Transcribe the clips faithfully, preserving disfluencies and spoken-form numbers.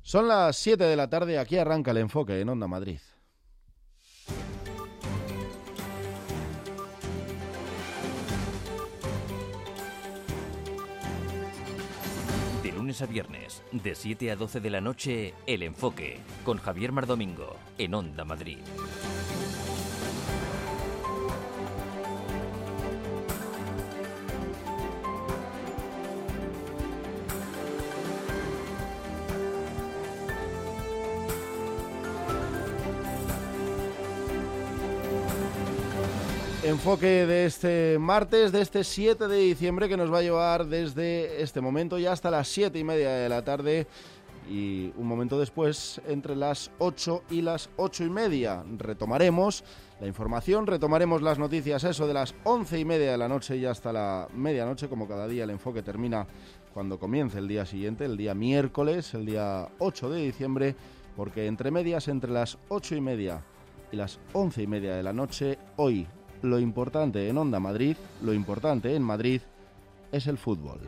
Son las siete de la tarde, aquí arranca el enfoque en Onda Madrid. De lunes a viernes, de siete a doce de la noche, El Enfoque, con Javier Mardomingo, en Onda Madrid. Enfoque de este martes, de este siete de diciembre, que nos va a llevar desde este momento ya hasta las siete y media de la tarde y un momento después entre las ocho y las ocho y media. Retomaremos la información, retomaremos las noticias, eso de las once y media de la noche y hasta la medianoche. Como cada día, el enfoque termina cuando comience el día siguiente, el día miércoles, el día ocho de diciembre, porque entre medias, entre las ocho y media y las once y media de la noche, hoy lo importante en Onda Madrid, lo importante en Madrid es el fútbol.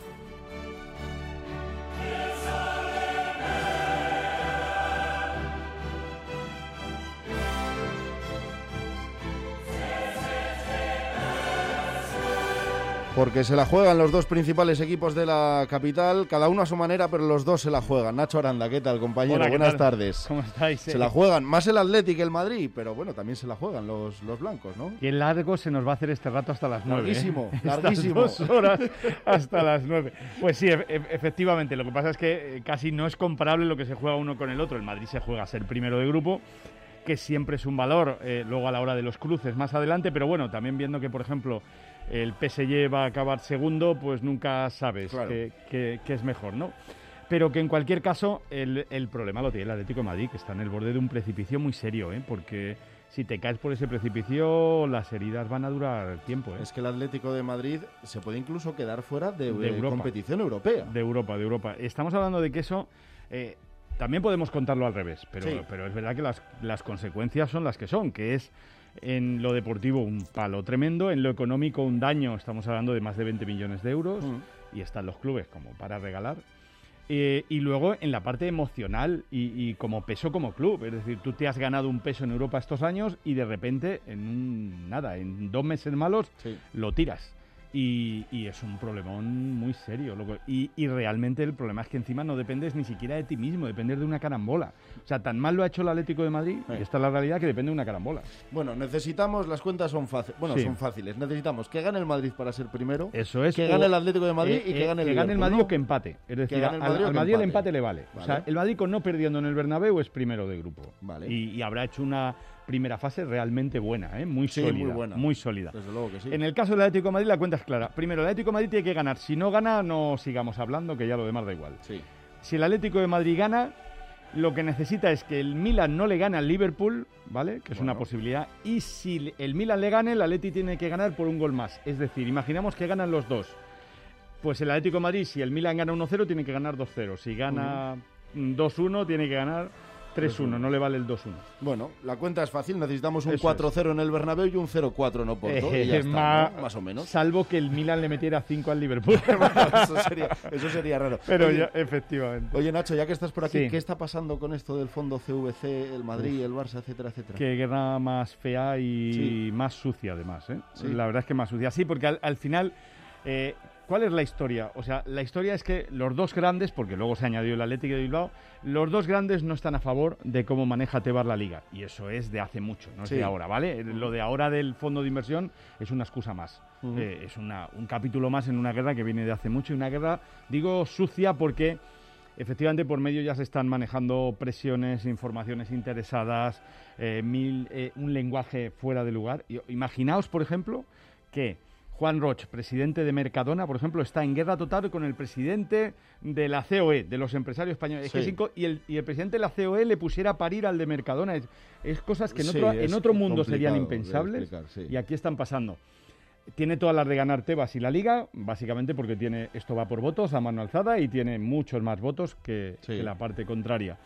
Porque se la juegan los dos principales equipos de la capital, cada uno a su manera, pero los dos se la juegan. Nacho Aranda, ¿qué tal, compañero? Hola, ¿qué Buenas tal? tardes. ¿Cómo estáis? Se la juegan más el Atleti que el Madrid, pero bueno, también se la juegan los, los blancos, ¿no? Qué largo se nos va a hacer este rato hasta las nueve. Larguísimo, ¿eh? larguísimo. Estas dos horas hasta las nueve. Pues sí, e- e- efectivamente, lo que pasa es que casi no es comparable lo que se juega uno con el otro. El Madrid se juega a ser primero de grupo, que siempre es un valor, eh, luego a la hora de los cruces más adelante, pero bueno, también viendo que, por ejemplo, el P S G va a acabar segundo, pues nunca sabes Claro. qué qué- qué es mejor, ¿no? Pero que en cualquier caso, el, el problema lo tiene el Atlético de Madrid, que está en el borde de un precipicio muy serio, ¿eh? Porque si te caes por ese precipicio, las heridas van a durar tiempo, ¿eh? Es que el Atlético de Madrid se puede incluso quedar fuera de, De eh, Europa. competición europea. De Europa, de Europa. Estamos hablando de que eso... eh, también podemos contarlo al revés, pero, Sí. pero es verdad que las, las consecuencias son las que son, que es en lo deportivo un palo tremendo, en lo económico un daño, estamos hablando de más de veinte millones de euros, Mm. y están los clubes como para regalar. Eh, y luego en la parte emocional y, y como peso como club, es decir, tú te has ganado un peso en Europa estos años y de repente en un, nada, en dos meses malos Sí. lo tiras. Y, y es un problemón muy serio. Loco. Y, y realmente el problema es que encima no dependes ni siquiera de ti mismo, dependes de una carambola. O sea, tan mal lo ha hecho el Atlético de Madrid, Sí. y esta es la realidad, que depende de una carambola. Bueno, necesitamos, las cuentas son fáciles. Bueno, Sí. son fáciles. Necesitamos que gane el Madrid para ser primero, Eso es. que o- gane el Atlético de Madrid eh, y que eh, gane el que gane el Liverpool, Madrid ¿no? o que empate. Es decir, gane el al, Madrid o al que Madrid el empate. empate le vale. O sea, Vale. el Madrid con no perdiendo en el Bernabéu es primero de grupo. Vale. Y, y habrá hecho una primera fase realmente buena, ¿eh? Muy Sí, sólida. muy buena. Muy sólida. Desde luego que sí. En el caso del Atlético de Madrid la cuenta es clara. Primero, el Atlético de Madrid tiene que ganar. Si no gana, no sigamos hablando, que ya lo demás da igual. Sí. Si el Atlético de Madrid gana, lo que necesita es que el Milan no le gane al Liverpool, ¿vale? Que es Bueno. una posibilidad. Y si el Milan le gane, el Atleti tiene que ganar por un gol más. Es decir, imaginamos que ganan los dos. Pues el Atlético de Madrid, si el Milan gana uno cero, tiene que ganar dos cero. Si gana mm, dos uno, tiene que ganar tres uno. No le vale el dos uno. Bueno, la cuenta es fácil. Necesitamos un Eso cuatro cero en el Bernabéu y un cero cuatro en Oporto. Eh, y ya está, ma- ¿no? Más o menos. Salvo que el Milan le metiera cinco al Liverpool. eso, sería, eso sería raro. Pero Oye, ya, efectivamente. Oye, Nacho, ya que estás por aquí, Sí. ¿qué está pasando con esto del fondo C V C, el Madrid, el Barça, etcétera, etcétera? Qué guerra más fea y Sí. más sucia, además, ¿eh? Sí. La verdad es que más sucia. Sí, porque al, al final, eh, ¿cuál es la historia? O sea, la historia es que los dos grandes, porque luego se añadió el Atlético de Bilbao, los dos grandes no están a favor de cómo maneja Tebas la Liga. Y eso es de hace mucho, no es Sí. de ahora, ¿vale? Lo de ahora del fondo de inversión es una excusa más. Ujú. Eh, es una, un capítulo más en una guerra que viene de hace mucho. Y una guerra, digo, sucia porque... Efectivamente, por medio ya se están manejando presiones, informaciones interesadas, eh, mil, eh, un lenguaje fuera de lugar. Y, imaginaos, por ejemplo, que Juan Roch, presidente de Mercadona, por ejemplo, está en guerra total con el presidente de la C O E, de los empresarios españoles. Es que Sí. es inco- y, el, y el presidente de la C O E le pusiera a parir al de Mercadona. Es, es cosas que en Sí, otro, es en otro mundo serían complicado de impensables explicar, sí. y aquí están pasando. Tiene todas las de ganar Tebas y la Liga, básicamente porque tiene esto va por votos a mano alzada y tiene muchos más votos que, Sí. que la parte contraria.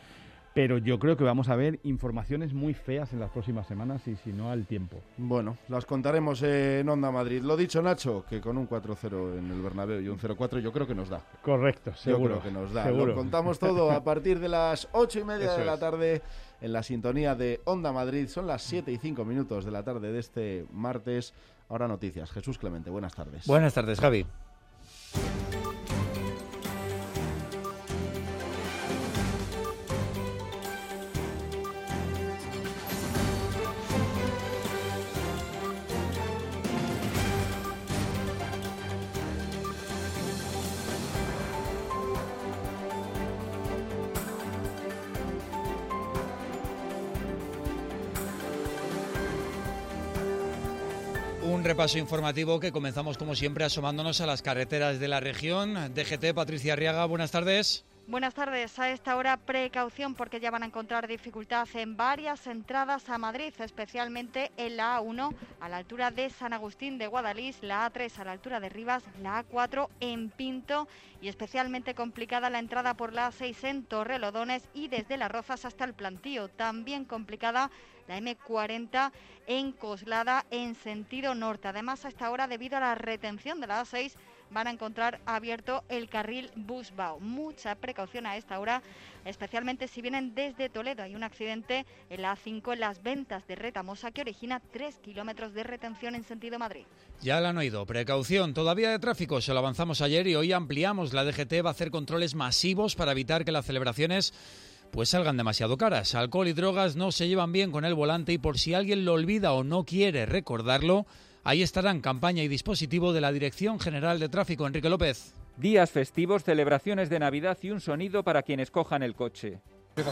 pero yo creo que vamos a ver informaciones muy feas en las próximas semanas y si no al tiempo. Bueno, las contaremos en Onda Madrid. Lo dicho, Nacho, que con un cuatro cero en el Bernabéu y un cero cuatro yo creo que nos da. Correcto, seguro. Yo creo que nos da. Seguro. Lo contamos todo a partir de las ocho y media Eso de la es. tarde en la sintonía de Onda Madrid. Son las siete y cinco minutos de la tarde de este martes. Ahora noticias. Jesús Clemente, buenas tardes. Buenas tardes, Javi. Un repaso informativo que comenzamos como siempre asomándonos a las carreteras de la región. D G T, Patricia Arriaga, buenas tardes. Buenas tardes. A esta hora precaución porque ya van a encontrar dificultad en varias entradas a Madrid, especialmente en la A uno a la altura de San Agustín de Guadalís, la A tres a la altura de Rivas, la A cuatro en Pinto y especialmente complicada la entrada por la A seis en Torrelodones y desde Las Rozas hasta el Plantío. También complicada la eme cuarenta en Coslada en sentido norte. Además, a esta hora, debido a la retención de la A seis, van a encontrar abierto el carril Busbao. Mucha precaución a esta hora, especialmente si vienen desde Toledo. Hay un accidente en la A cinco en Las Ventas de Retamosa que origina tres kilómetros de retención en sentido Madrid. Ya lo han oído. Precaución todavía de tráfico. Se lo avanzamos ayer y hoy ampliamos. La D G T va a hacer controles masivos para evitar que las celebraciones pues salgan demasiado caras. Alcohol y drogas no se llevan bien con el volante y por si alguien lo olvida o no quiere recordarlo, ahí estarán campaña y dispositivo de la Dirección General de Tráfico. Enrique López. Días festivos, celebraciones de Navidad y un sonido para quienes cojan el coche.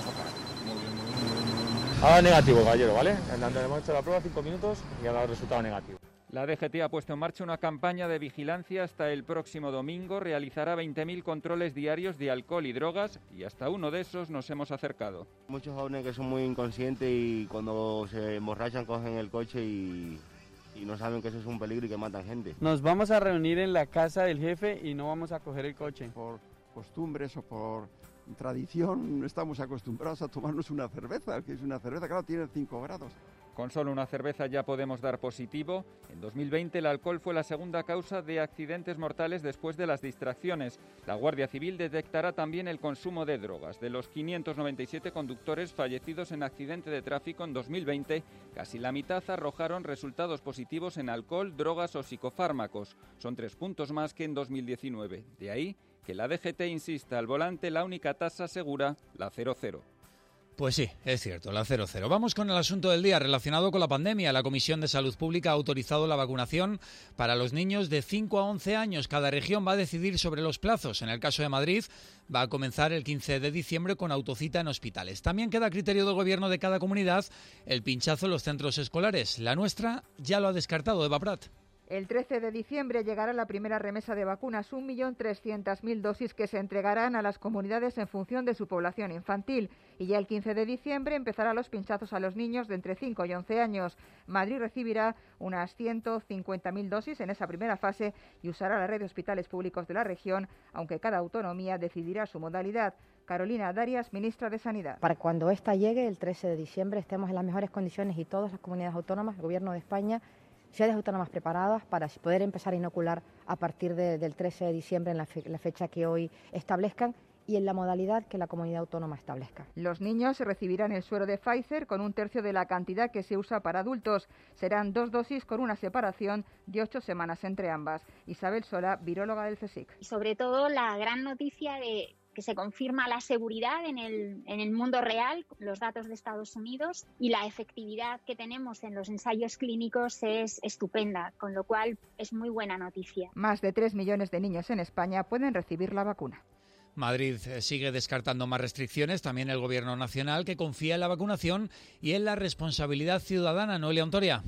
Ahora negativo, caballero, ¿vale? Hemos hecho la prueba cinco minutos y ha dado resultado negativo. La D G T ha puesto en marcha una campaña de vigilancia hasta el próximo domingo. Realizará veinte mil controles diarios de alcohol y drogas y hasta uno de esos nos hemos acercado. Muchos jóvenes que son muy inconscientes y cuando se emborrachan cogen el coche y, y no saben que eso es un peligro y que matan gente. Nos vamos a reunir en la casa del jefe y no vamos a coger el coche. Por costumbres o por tradición estamos acostumbrados a tomarnos una cerveza, que es una cerveza, claro, tiene cinco grados. Con solo una cerveza ya podemos dar positivo. En dos mil veinte el alcohol fue la segunda causa de accidentes mortales después de las distracciones. La Guardia Civil detectará también el consumo de drogas. De los quinientos noventa y siete conductores fallecidos en accidente de tráfico en dos mil veinte, casi la mitad arrojaron resultados positivos en alcohol, drogas o psicofármacos. Son tres puntos más que en dos mil diecinueve. De ahí que la D G T insista al volante la única tasa segura, la cero cero. Pues sí, es cierto, la cero cero. Vamos con el asunto del día relacionado con la pandemia. La Comisión de Salud Pública ha autorizado la vacunación para los niños de cinco a once años. Cada región va a decidir sobre los plazos. En el caso de Madrid, va a comenzar el quince de diciembre con autocita en hospitales. También queda a criterio del gobierno de cada comunidad el pinchazo en los centros escolares. La nuestra ya lo ha descartado, Eva Prat. El trece de diciembre llegará la primera remesa de vacunas, un millón trescientas mil dosis que se entregarán a las comunidades en función de su población infantil. Y ya el quince de diciembre empezarán los pinchazos a los niños de entre cinco y once años. Madrid recibirá unas ciento cincuenta mil dosis en esa primera fase y usará la red de hospitales públicos de la región, aunque cada autonomía decidirá su modalidad. Carolina Darias, ministra de Sanidad. Para cuando esta llegue, el trece de diciembre, estemos en las mejores condiciones y todas las comunidades autónomas, el Gobierno de España, ciudades autónomas preparadas para poder empezar a inocular a partir de, del trece de diciembre en la, fe, la fecha que hoy establezcan y en la modalidad que la comunidad autónoma establezca. Los niños recibirán el suero de Pfizer con un tercio de la cantidad que se usa para adultos. Serán dos dosis con una separación de ocho semanas entre ambas. Isabel Sola, viróloga del CSIC. Y sobre todo la gran noticia de que se confirma la seguridad en el, en el mundo real, los datos de Estados Unidos, y la efectividad que tenemos en los ensayos clínicos es estupenda, con lo cual es muy buena noticia. Más de tres millones de niños en España pueden recibir la vacuna. Madrid sigue descartando más restricciones, también el Gobierno nacional, que confía en la vacunación y en la responsabilidad ciudadana. Noelia Ontoria.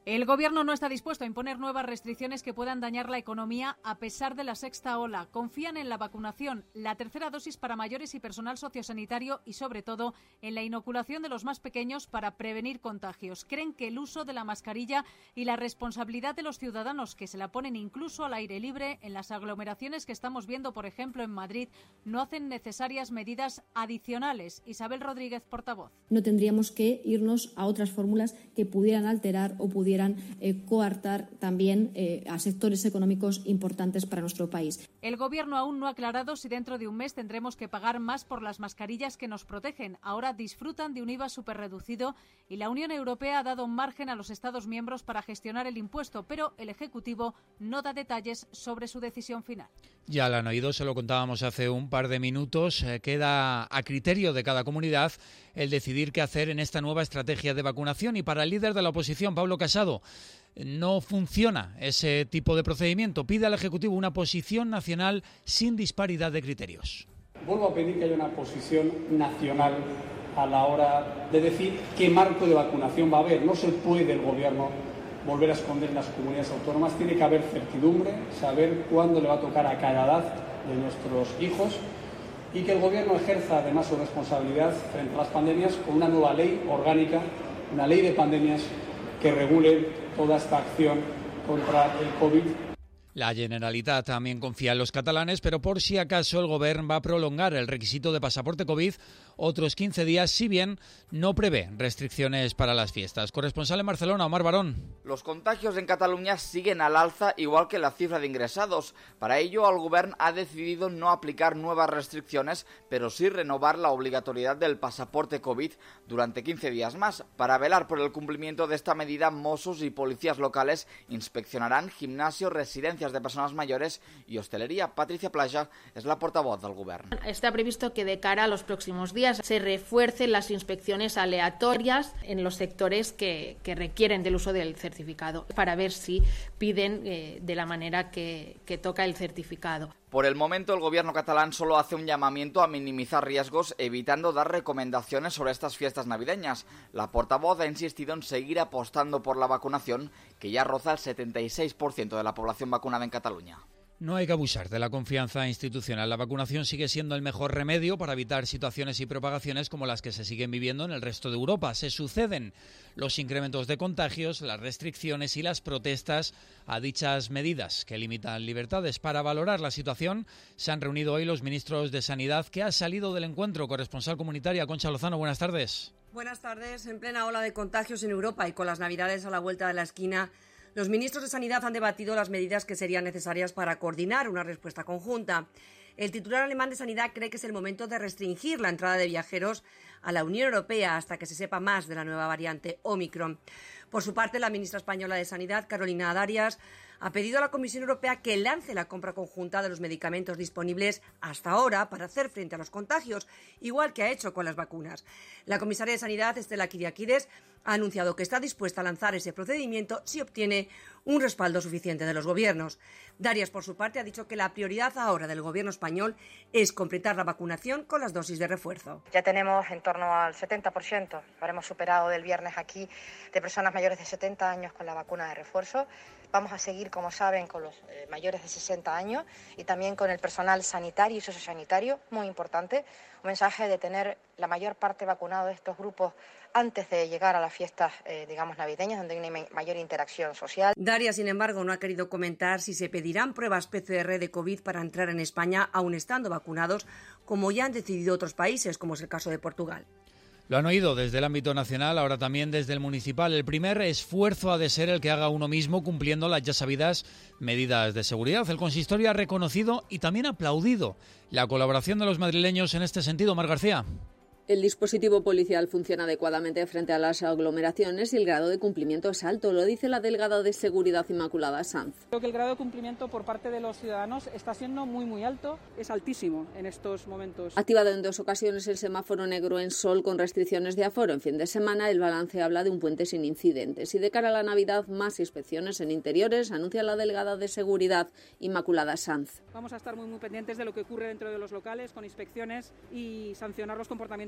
El Gobierno no está dispuesto a imponer nuevas restricciones que puedan dañar la economía a pesar de la sexta ola. Confían en la vacunación, la tercera dosis para mayores y personal sociosanitario y, sobre todo, en la inoculación de los más pequeños para prevenir contagios. Creen que el uso de la mascarilla y la responsabilidad de los ciudadanos que se la ponen incluso al aire libre en las aglomeraciones que estamos viendo, por ejemplo, en Madrid, no hacen necesarias medidas adicionales. Isabel Rodríguez, portavoz. No tendríamos que irnos a otras fórmulas que pudieran alterar o pudieran Eh, coartar también eh, a sectores económicos importantes para nuestro país. El Gobierno aún no ha aclarado si dentro de un mes tendremos que pagar más por las mascarillas que nos protegen. Ahora disfrutan de un I V A superreducido y la Unión Europea ha dado un margen a los Estados miembros para gestionar el impuesto, pero el Ejecutivo no da detalles sobre su decisión final. Ya lo han oído, se lo contábamos hace un par de minutos. Eh, queda a criterio de cada comunidad el decidir qué hacer en esta nueva estrategia de vacunación. Y para el líder de la oposición, Pablo Casado, no funciona ese tipo de procedimiento. Pide al Ejecutivo una posición nacional sin disparidad de criterios. Vuelvo a pedir que haya una posición nacional a la hora de decir qué marco de vacunación va a haber. No se puede el Gobierno volver a esconder en las comunidades autónomas. Tiene que haber certidumbre, saber cuándo le va a tocar a cada edad de nuestros hijos y que el Gobierno ejerza además su responsabilidad frente a las pandemias con una nueva ley orgánica, una ley de pandemias que regule toda esta acción contra el COVID. La Generalitat también confía en los catalanes, pero por si acaso el Gobierno va a prolongar el requisito de pasaporte COVID otros quince días, si bien no prevé restricciones para las fiestas. Corresponsal en Barcelona, Omar Barón. Los contagios en Cataluña siguen al alza, igual que la cifra de ingresados. Para ello, el Gobierno ha decidido no aplicar nuevas restricciones, pero sí renovar la obligatoriedad del pasaporte COVID durante quince días más. Para velar por el cumplimiento de esta medida, Mossos y policías locales inspeccionarán gimnasios, residencias de personas mayores y hostelería. Patricia Plaja es la portavoz del Gobierno. Está previsto que de cara a los próximos días se refuercen las inspecciones aleatorias en los sectores que, que requieren del uso del certificado para ver si piden eh, de la manera que, que toca el certificado. Por el momento, el Gobierno catalán solo hace un llamamiento a minimizar riesgos, evitando dar recomendaciones sobre estas fiestas navideñas. La portavoz ha insistido en seguir apostando por la vacunación, que ya roza el setenta y seis por ciento de la población vacunada en Cataluña. No hay que abusar de la confianza institucional. La vacunación sigue siendo el mejor remedio para evitar situaciones y propagaciones como las que se siguen viviendo en el resto de Europa. Se suceden los incrementos de contagios, las restricciones y las protestas a dichas medidas que limitan libertades. Para valorar la situación se han reunido hoy los ministros de Sanidad. ¿Qué ha salido del encuentro? Corresponsal comunitaria, Concha Lozano, buenas tardes. Buenas tardes. En plena ola de contagios en Europa y con las Navidades a la vuelta de la esquina, los ministros de Sanidad han debatido las medidas que serían necesarias para coordinar una respuesta conjunta. El titular alemán de Sanidad cree que es el momento de restringir la entrada de viajeros a la Unión Europea hasta que se sepa más de la nueva variante Omicron. Por su parte, la ministra española de Sanidad, Carolina Darias, ha pedido a la Comisión Europea que lance la compra conjunta de los medicamentos disponibles hasta ahora para hacer frente a los contagios, igual que ha hecho con las vacunas. La comisaria de Sanidad, Estela Kyriakides, ha anunciado que está dispuesta a lanzar ese procedimiento si obtiene un respaldo suficiente de los gobiernos. Darias, por su parte, ha dicho que la prioridad ahora del gobierno español es completar la vacunación con las dosis de refuerzo. Ya tenemos en torno al setenta por ciento, lo habremos superado del viernes aquí, de personas mayores de setenta años con la vacuna de refuerzo. Vamos a seguir, como saben, con los eh, mayores de sesenta años y también con el personal sanitario y sociosanitario, muy importante. Un mensaje de tener la mayor parte vacunado de estos grupos antes de llegar a las fiestas, eh, digamos, navideñas, donde hay una mayor interacción social. Darias, sin embargo, no ha querido comentar si se pedirán pruebas P C R de COVID para entrar en España, aun estando vacunados, como ya han decidido otros países, como es el caso de Portugal. Lo han oído desde el ámbito nacional, ahora también desde el municipal. El primer esfuerzo ha de ser el que haga uno mismo cumpliendo las ya sabidas medidas de seguridad. El consistorio ha reconocido y también aplaudido la colaboración de los madrileños en este sentido. Mar García. El dispositivo policial funciona adecuadamente frente a las aglomeraciones y el grado de cumplimiento es alto, lo dice la delegada de Seguridad Inmaculada Sanz. Creo que el grado de cumplimiento por parte de los ciudadanos está siendo muy muy alto, es altísimo en estos momentos. Activado en dos ocasiones el semáforo negro en Sol con restricciones de aforo en fin de semana, el balance habla de un puente sin incidentes. Y de cara a la Navidad, más inspecciones en interiores, anuncia la delegada de Seguridad Inmaculada Sanz. Vamos a estar muy muy pendientes de lo que ocurre dentro de los locales con inspecciones y sancionar los comportamientos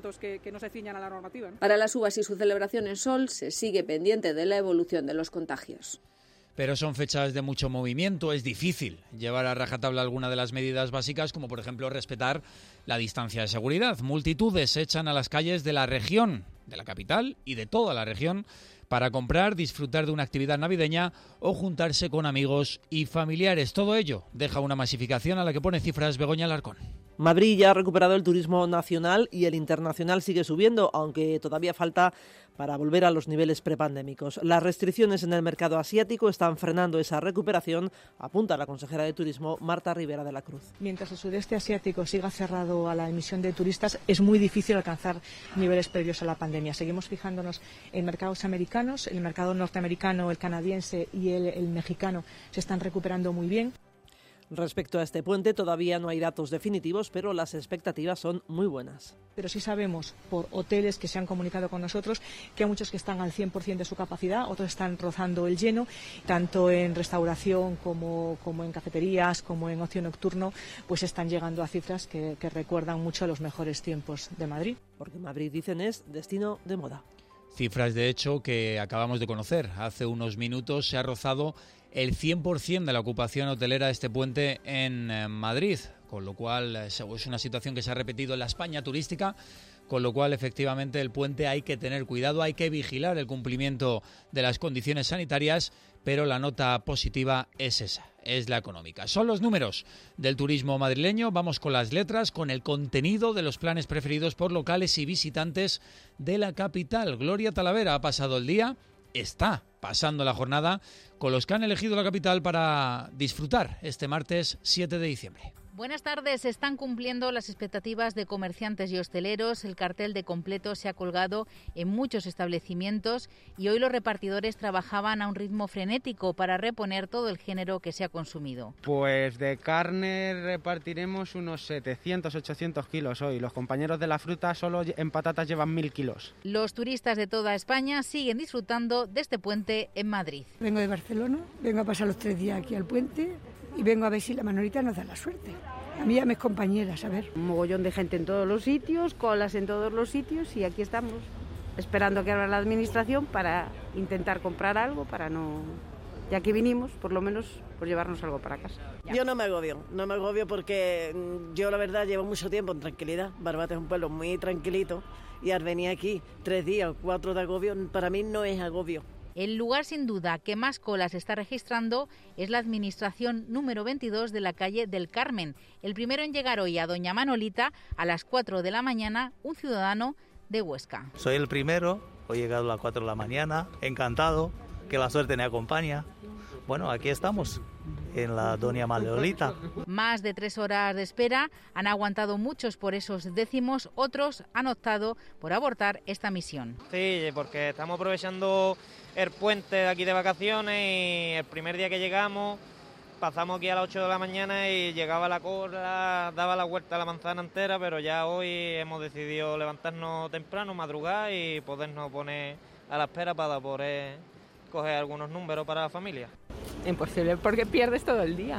eventos que, que no se ciñan a la normativa, ¿no? Para las uvas y su celebración en Sol se sigue pendiente de la evolución de los contagios. Pero son fechas de mucho movimiento, es difícil llevar a rajatabla alguna de las medidas básicas, como por ejemplo respetar la distancia de seguridad. Multitudes se echan a las calles de la región, de la capital y de toda la región, para comprar, disfrutar de una actividad navideña o juntarse con amigos y familiares. Todo ello deja una masificación a la que pone cifras Begoña Alarcón. Madrid ya ha recuperado el turismo nacional y el internacional sigue subiendo, aunque todavía falta para volver a los niveles prepandémicos. Las restricciones en el mercado asiático están frenando esa recuperación, apunta la consejera de Turismo, Marta Rivera de la Cruz. Mientras el sudeste asiático siga cerrado a la emisión de turistas, es muy difícil alcanzar niveles previos a la pandemia. Seguimos fijándonos en mercados americanos, el mercado norteamericano, el canadiense y el, el mexicano se están recuperando muy bien. Respecto a este puente, todavía no hay datos definitivos, pero las expectativas son muy buenas. Pero sí sabemos, por hoteles que se han comunicado con nosotros, que hay muchos que están al cien por ciento de su capacidad, otros están rozando el lleno, tanto en restauración como, como en cafeterías, como en ocio nocturno, pues están llegando a cifras que, que recuerdan mucho a los mejores tiempos de Madrid. Porque Madrid, dicen, es destino de moda. Cifras, de hecho, que acabamos de conocer. Hace unos minutos se ha rozado el cien por ciento de la ocupación hotelera de este puente en Madrid, con lo cual es una situación que se ha repetido en la España turística, con lo cual efectivamente el puente hay que tener cuidado, hay que vigilar el cumplimiento de las condiciones sanitarias, pero la nota positiva es esa, es la económica. Son los números del turismo madrileño. Vamos con las letras, con el contenido de los planes preferidos por locales y visitantes de la capital. Gloria Talavera ha pasado el día, está pasando la jornada con los que han elegido la capital para disfrutar este martes siete de diciembre. Buenas tardes. Se están cumpliendo las expectativas de comerciantes y hosteleros. El cartel de completo se ha colgado en muchos establecimientos y hoy los repartidores trabajaban a un ritmo frenético para reponer todo el género que se ha consumido. Pues de carne repartiremos unos setecientos, ochocientos kilos hoy. Los compañeros de la fruta solo en patatas llevan mil kilos. Los turistas de toda España siguen disfrutando de este puente en Madrid. Vengo de Barcelona, vengo a pasar los tres días aquí al puente y vengo a ver si la Manolita nos da la suerte. A mí y a mis compañeras, a ver. Un mogollón de gente en todos los sitios, colas en todos los sitios y aquí estamos, esperando que abra la administración para intentar comprar algo, para no... Ya que vinimos, por lo menos, por llevarnos algo para casa. Yo no me agobio, no me agobio porque yo la verdad llevo mucho tiempo en tranquilidad. Barbate es un pueblo muy tranquilito y al venir aquí tres días o cuatro de agobio, para mí no es agobio. El lugar sin duda que más colas está registrando es la administración número veintidós de la calle del Carmen. El primero en llegar hoy a Doña Manolita a las cuatro de la mañana, un ciudadano de Huesca. Soy el primero, hoy he llegado a las cuatro de la mañana, encantado, que la suerte me acompaña. Bueno, aquí estamos, en la Doña Manolita. Más de tres horas de espera, han aguantado muchos por esos décimos, otros han optado por abortar esta misión. Sí, porque estamos aprovechando el puente de aquí de vacaciones y el primer día que llegamos pasamos aquí a las ocho de la mañana y llegaba la cola, daba la vuelta a la manzana entera, pero ya hoy hemos decidido levantarnos temprano, madrugar y podernos poner a la espera para poder coger algunos números para la familia. Imposible, porque pierdes todo el día.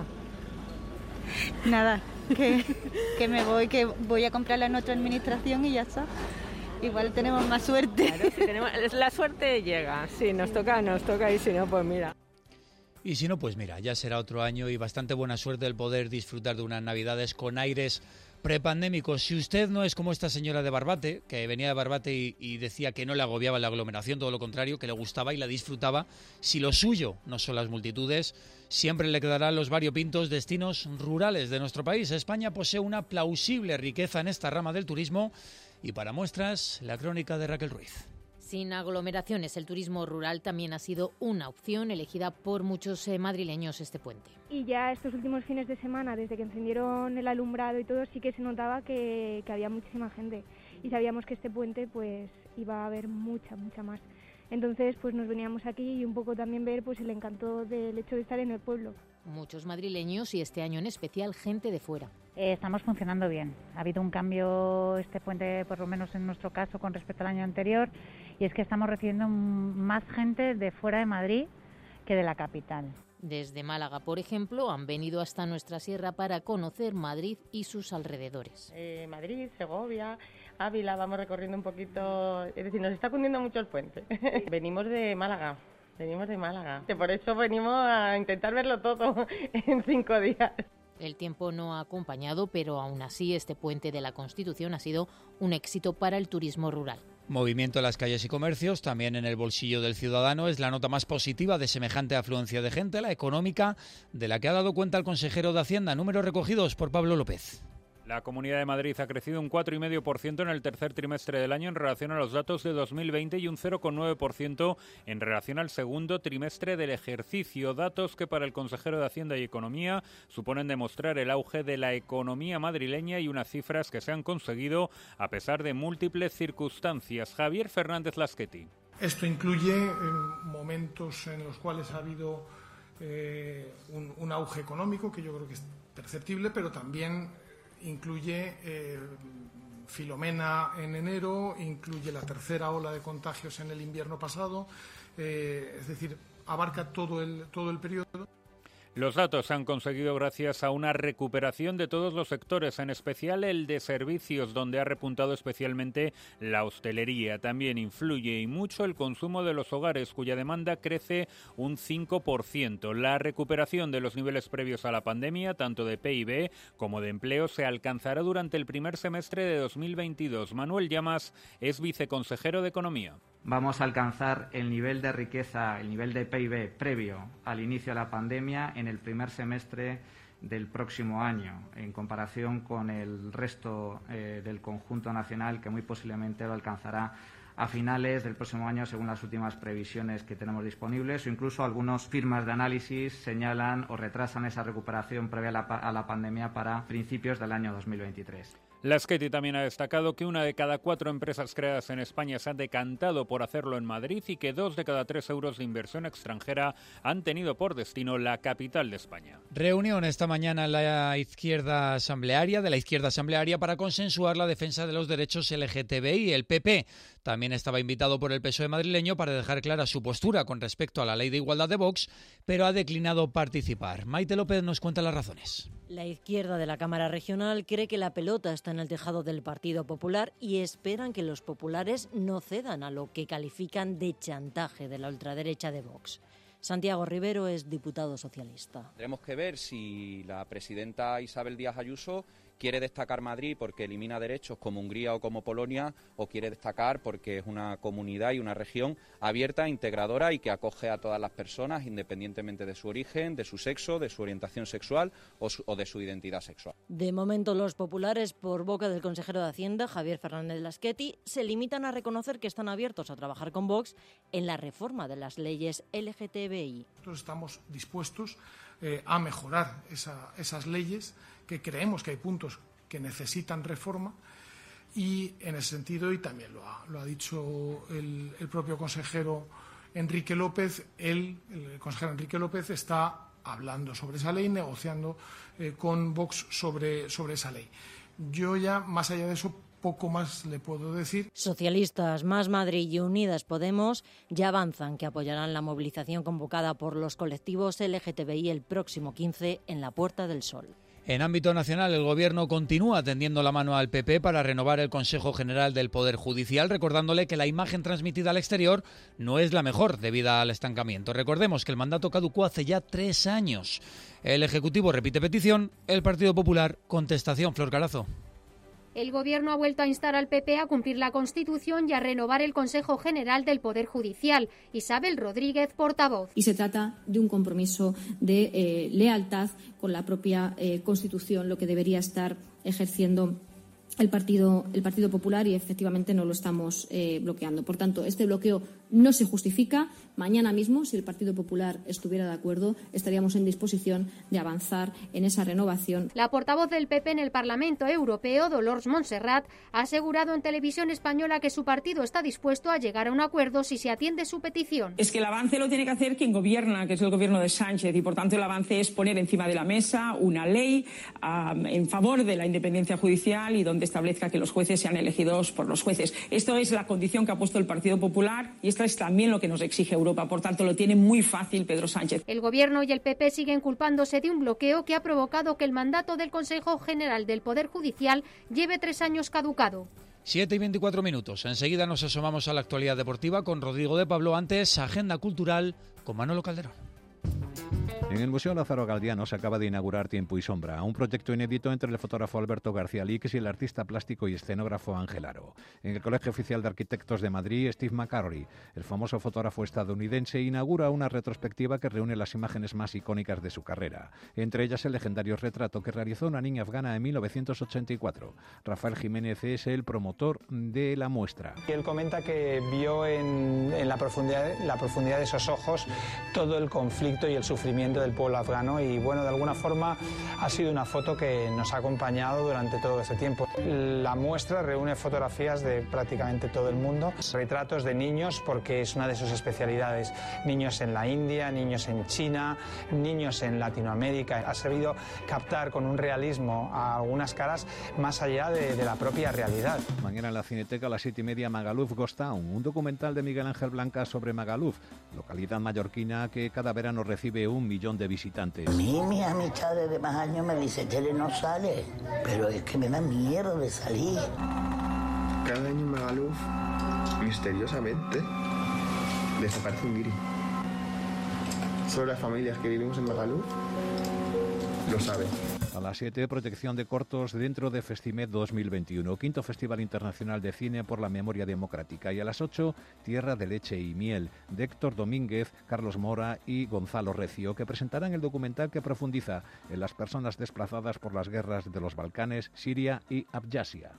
Nada, que, que me voy, que voy a comprarla en otra administración y ya está. Igual tenemos más suerte. Claro, si tenemos, la suerte llega, si nos toca, nos toca y si no, pues mira. Y si no, pues mira, ya será otro año y bastante buena suerte el poder disfrutar de unas navidades con aires prepandémicos. Si usted no es como esta señora de Barbate, que venía de Barbate y, y decía que no le agobiaba la aglomeración, todo lo contrario, que le gustaba y la disfrutaba, si lo suyo no son las multitudes, siempre le quedarán los variopintos destinos rurales de nuestro país. España posee una plausible riqueza en esta rama del turismo y para muestras, la crónica de Raquel Ruiz. Sin aglomeraciones, el turismo rural también ha sido una opción elegida por muchos eh, madrileños este puente. Y ya estos últimos fines de semana, desde que encendieron el alumbrado y todo, sí que se notaba que, que había muchísima gente. Y sabíamos que este puente pues iba a haber mucha, mucha más. Entonces pues nos veníamos aquí y un poco también ver pues el encanto del hecho de estar en el pueblo. Muchos madrileños y este año en especial gente de fuera. Eh, estamos funcionando bien. Ha habido un cambio este puente, por lo menos en nuestro caso, con respecto al año anterior, y es que estamos recibiendo más gente de fuera de Madrid que de la capital. Desde Málaga, por ejemplo, han venido hasta nuestra sierra para conocer Madrid y sus alrededores. Eh, Madrid, Segovia, Ávila, vamos recorriendo un poquito, es decir, nos está cundiendo mucho el puente. Venimos de Málaga, venimos de Málaga, por eso venimos a intentar verlo todo en cinco días. El tiempo no ha acompañado, pero aún así este puente de la Constitución ha sido un éxito para el turismo rural. Movimiento en las calles y comercios, también en el bolsillo del ciudadano, es la nota más positiva de semejante afluencia de gente, la económica, de la que ha dado cuenta el consejero de Hacienda. Números recogidos por Pablo López. La Comunidad de Madrid ha crecido un cuatro coma cinco por ciento en el tercer trimestre del año en relación a los datos de dos mil veinte y un cero coma nueve por ciento en relación al segundo trimestre del ejercicio. Datos que para el consejero de Hacienda y Economía suponen demostrar el auge de la economía madrileña y unas cifras que se han conseguido a pesar de múltiples circunstancias. Javier Fernández Lasqueti. Esto incluye eh, momentos en los cuales ha habido eh, un, un auge económico que yo creo que es perceptible, pero también incluye eh, Filomena en enero, incluye la tercera ola de contagios en el invierno pasado, eh, es decir, abarca todo el, todo el periodo. Los datos se han conseguido gracias a una recuperación de todos los sectores, en especial el de servicios, donde ha repuntado especialmente la hostelería. También influye y mucho el consumo de los hogares, cuya demanda crece un cinco por ciento. La recuperación de los niveles previos a la pandemia, tanto de P I B como de empleo, se alcanzará durante el primer semestre de dos mil veintidós. Manuel Llamas es viceconsejero de Economía. Vamos a alcanzar el nivel de riqueza, el nivel de P I B previo al inicio de la pandemia en el primer semestre del próximo año, en comparación con el resto eh, del conjunto nacional, que muy posiblemente lo alcanzará a finales del próximo año, según las últimas previsiones que tenemos disponibles, o incluso algunas firmas de análisis señalan o retrasan esa recuperación previa a la, a la pandemia para principios del año dos mil veintitrés. Lasqueti también ha destacado que una de cada cuatro empresas creadas en España se han decantado por hacerlo en Madrid y que dos de cada tres euros de inversión extranjera han tenido por destino la capital de España. Reunión esta mañana en la izquierda asamblearia, de la izquierda asamblearia para consensuar la defensa de los derechos L G T B I. El P P también estaba invitado por el P S O E madrileño para dejar clara su postura con respecto a la ley de igualdad de Vox, pero ha declinado participar. Maite López nos cuenta las razones. La izquierda de la Cámara Regional cree que la pelota está en el tejado del Partido Popular y esperan que los populares no cedan a lo que califican de chantaje de la ultraderecha de Vox. Santiago Rivero es diputado socialista. Tendremos que ver si la presidenta Isabel Díaz Ayuso quiere destacar Madrid porque elimina derechos como Hungría o como Polonia, o quiere destacar porque es una comunidad y una región abierta, integradora y que acoge a todas las personas independientemente de su origen, de su sexo, de su orientación sexual o, su, o de su identidad sexual. De momento los populares, por boca del consejero de Hacienda, Javier Fernández Lasqueti, se limitan a reconocer que están abiertos a trabajar con Vox en la reforma de las leyes L G T B I. Nosotros estamos dispuestos eh, a mejorar esa, esas leyes, que creemos que hay puntos que necesitan reforma, y en ese sentido, y también lo ha, lo ha dicho el, el propio consejero Enrique López, él, el consejero Enrique López está hablando sobre esa ley, negociando eh, con Vox sobre, sobre esa ley. Yo ya, más allá de eso, poco más le puedo decir. Socialistas, Más Madrid y Unidas Podemos ya avanzan que apoyarán la movilización convocada por los colectivos L G T B I el próximo quince en la Puerta del Sol. En ámbito nacional, el Gobierno continúa tendiendo la mano al P P para renovar el Consejo General del Poder Judicial, recordándole que la imagen transmitida al exterior no es la mejor debido al estancamiento. Recordemos que el mandato caducó hace ya tres años. El Ejecutivo repite petición, el Partido Popular contestación. Flor Carazo. El Gobierno ha vuelto a instar al P P a cumplir la Constitución y a renovar el Consejo General del Poder Judicial. Isabel Rodríguez, portavoz. Y se trata de un compromiso de eh, lealtad con la propia eh, Constitución, lo que debería estar ejerciendo el Partido, el Partido Popular, y efectivamente no lo estamos eh, bloqueando. Por tanto, este bloqueo no se justifica. Mañana mismo, si el Partido Popular estuviera de acuerdo, estaríamos en disposición de avanzar en esa renovación. La portavoz del P P en el Parlamento Europeo, Dolors Montserrat, ha asegurado en Televisión Española que su partido está dispuesto a llegar a un acuerdo si se atiende su petición. Es que el avance lo tiene que hacer quien gobierna, que es el gobierno de Sánchez, y por tanto el avance es poner encima de la mesa una ley um, en favor de la independencia judicial y donde establezca que los jueces sean elegidos por los jueces. Esto es la condición que ha puesto el Partido Popular y esto es también lo que nos exige Europa. Por tanto, lo tiene muy fácil Pedro Sánchez. El Gobierno y el P P siguen culpándose de un bloqueo que ha provocado que el mandato del Consejo General del Poder Judicial lleve tres años caducado. siete y veinticuatro minutos. Enseguida nos asomamos a la actualidad deportiva con Rodrigo de Pablo. Antes, agenda cultural con Manolo Calderón. En el Museo Lázaro Galdiano se acaba de inaugurar Tiempo y Sombra, un proyecto inédito entre el fotógrafo Alberto García Lix y el artista plástico y escenógrafo Ángel Aro. En el Colegio Oficial de Arquitectos de Madrid, Steve McCurry, el famoso fotógrafo estadounidense, inaugura una retrospectiva que reúne las imágenes más icónicas de su carrera, entre ellas el legendario retrato que realizó una niña afgana en mil novecientos ochenta y cuatro. Rafael Jiménez es el promotor de la muestra. Él comenta que vio en, en la, profundidad, la profundidad de esos ojos todo el conflicto y el sufrimiento del pueblo afgano y bueno, de alguna forma ha sido una foto que nos ha acompañado durante todo este tiempo. La muestra reúne fotografías de prácticamente todo el mundo, retratos de niños porque es una de sus especialidades, niños en la India, niños en China, niños en Latinoamérica. Ha sabido captar con un realismo a algunas caras más allá de, de la propia realidad. Mañana en la Cineteca a las siete y media Magaluf Ghost Town, un documental de Miguel Ángel Blanca sobre Magaluf, localidad mallorquina que cada verano recibe un millón de visitantes. A mí mis amistades de más años me dicen que no sale, pero es que me da miedo de salir. Cada año en Magaluf, misteriosamente, desaparece un guiri. Solo las familias que vivimos en Magaluf lo saben. A las siete, proyección de cortos dentro de Festimed dos mil veintiuno, quinto Festival Internacional de Cine por la Memoria Democrática. Y a las ocho, Tierra de Leche y Miel, de Héctor Domínguez, Carlos Mora y Gonzalo Recio, que presentarán el documental que profundiza en las personas desplazadas por las guerras de los Balcanes, Siria y Abjasia.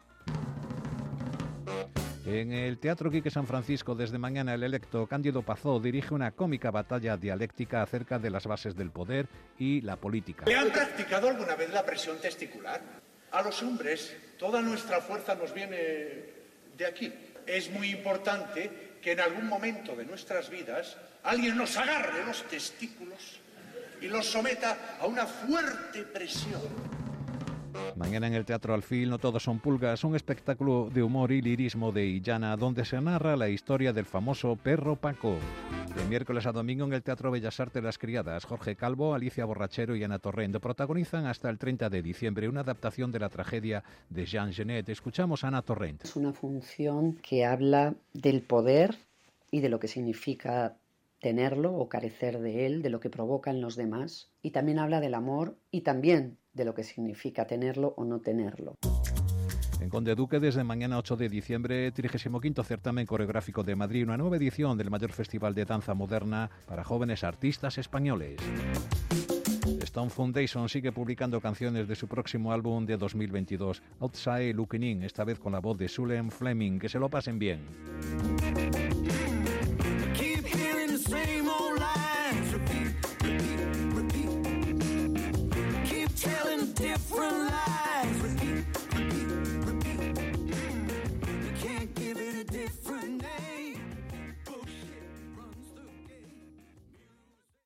En el Teatro Quique San Francisco, desde mañana, el electo Cándido Pazó dirige una cómica batalla dialéctica acerca de las bases del poder y la política. ¿Le han practicado alguna vez la presión testicular? A los hombres, toda nuestra fuerza nos viene de aquí. Es muy importante que en algún momento de nuestras vidas alguien nos agarre los testículos y los someta a una fuerte presión. Mañana en el Teatro Alfil, No todos son pulgas, un espectáculo de humor y lirismo de Illana, donde se narra la historia del famoso perro Paco. De miércoles a domingo en el Teatro Bellas Artes Las Criadas, Jorge Calvo, Alicia Borrachero y Ana Torrent protagonizan hasta el treinta de diciembre una adaptación de la tragedia de Jean Genet. Escuchamos a Ana Torrent. Es una función que habla del poder y de lo que significa tenerlo o carecer de él, de lo que provoca en los demás, y también habla del amor y también de lo que significa tenerlo o no tenerlo. En Conde Duque, desde mañana ocho de diciembre, trigésimo quinto Certamen Coreográfico de Madrid, una nueva edición del mayor festival de danza moderna para jóvenes artistas españoles. Stone Foundation sigue publicando canciones de su próximo álbum de dos mil veintidós, Outside Looking In, esta vez con la voz de Sulen Fleming. Que se lo pasen bien.